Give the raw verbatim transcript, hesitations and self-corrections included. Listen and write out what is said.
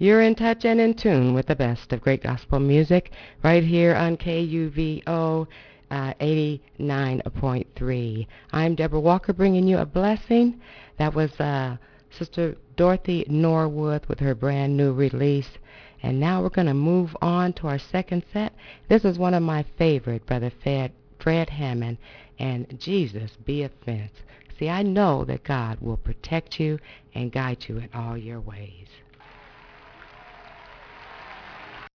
You're in touch and in tune with the best of great gospel music right here on K U V O uh, eighty-nine point three. I'm Deborah Walker bringing you a blessing. That was uh, Sister Dorothy Norwood with her brand new release. And now we're going to move on to our second set. This is one of my favorite, Brother Fred, Fred Hammond, and Jesus Be a Fence. See, I know that God will protect you and guide you in all your ways.